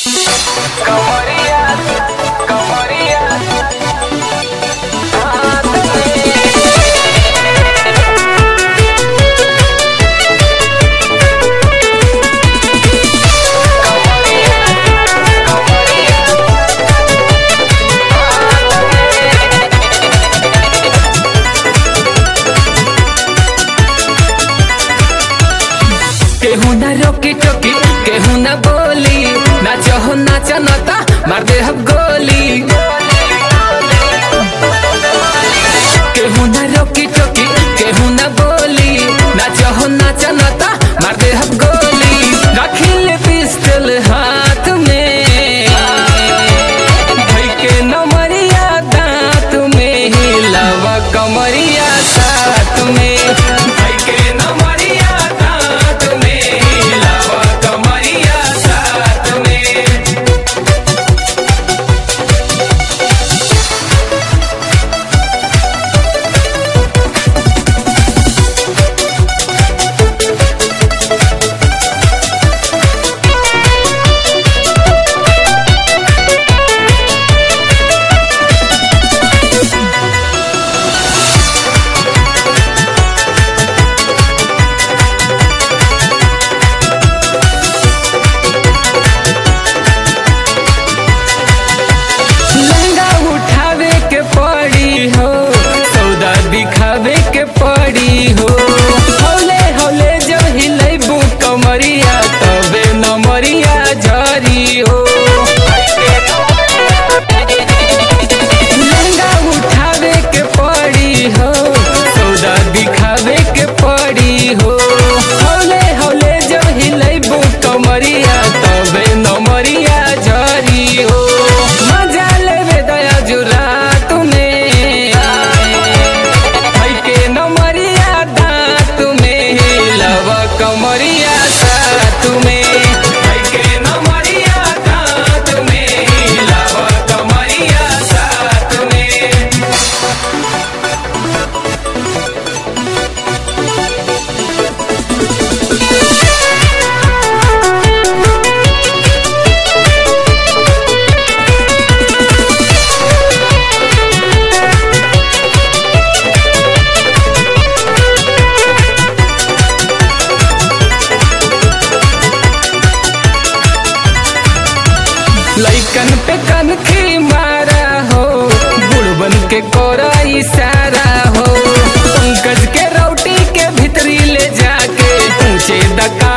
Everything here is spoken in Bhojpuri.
कमरिया कमरिया केहू ना रोकी टोकी केहू ना बोली नाचो हो नाचा नाता मार दे हम गोली केहू ना रोकी टोकी केहू ना बोली नाचो हो नाचा नाता मार दे हम गोली रखी ले पिस्टल हाथ में भाई के नमरिया दांत में हिलावा कमरिया साथ में भाई के नमरिया दांत में हिलावा कमरिया साथ में। लहंगा उठावे के पड़ी हो सौदा दिखावे के पड़ी हो हौले हौले जो हिलैबू कमरिया तबे नमरिया झरी हो लहंगा उठावे के पड़ी हो सौदा दिखावे के पड़ी हो हौले हौले जो हिलैबू कमरिया तबे नमरिया झरी हो मजा लेवे दया जुरात में भाई के नमरिया दांत में हिलावा कमरिया साथ में भाई के नमरिया दांत में हिलावा कमरिया साथ में। लइकन पे कनखी मारा हो बुढ़बन के कोरा इशारा हो पंकज के रोटी के भीतरी ले जाके ऊंचे दका